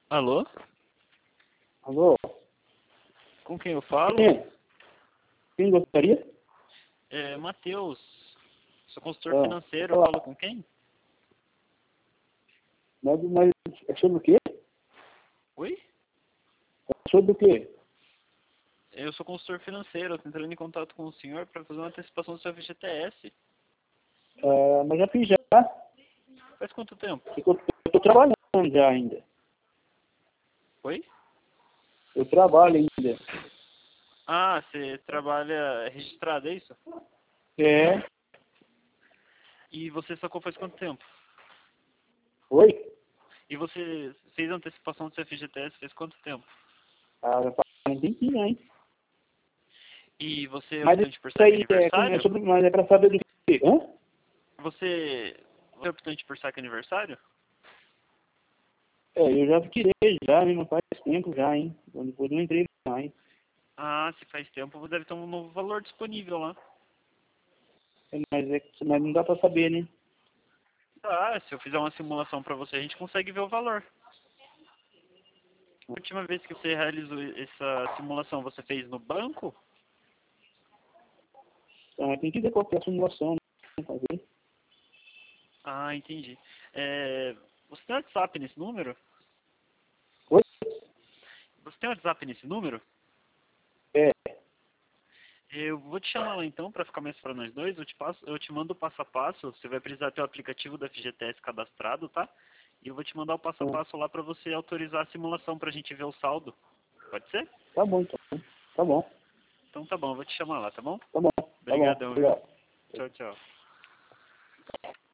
Alô? Alô? Com quem eu falo? Quem gostaria? É, Matheus. Sou consultor financeiro. Eu Olá. falo com quem? Mas é sobre o quê? Oi? É sobre o quê? Eu sou consultor financeiro. Eu tô entrando em contato com o senhor para fazer uma antecipação do seu FGTS. Mas já fiz já. Faz quanto tempo? Eu tô trabalhando já ainda. Oi? Eu trabalho ainda. Ah, você trabalha registrado, é isso? É. E você sacou faz quanto tempo? Oi? E você fez a antecipação do seu FGTS faz quanto tempo? Já faz um tempinho, hein? E você é Mas optante por isso saque aí é aniversário? sobre, mas é pra saber do quê? Hã? Você é optante por saque aniversário? Eu já tirei já, hein? Não faz tempo já, hein? Depois eu não entrei mais. Ah, se faz tempo, deve ter um novo valor disponível lá. Mas não dá pra saber, né? Ah, se eu fizer uma simulação para você, a gente consegue ver o valor. A última vez que você realizou essa simulação, você fez no banco? Então, tem que ver qual que é a simulação, né? Fazer. Ah, entendi. Você tem WhatsApp nesse número? Oi? Você tem WhatsApp nesse número? É. Eu vou te chamar lá então para ficar mais para nós dois. Eu te mando o passo a passo. Você vai precisar ter o aplicativo da FGTS cadastrado, tá? E eu vou te mandar o passo a passo lá para você autorizar a simulação para a gente ver o saldo. Pode ser? Tá bom, então. Tá bom. Então tá bom, eu vou te chamar lá, tá bom? Tá bom. Tá bom. Obrigadão, viu? Obrigado. Tchau, tchau.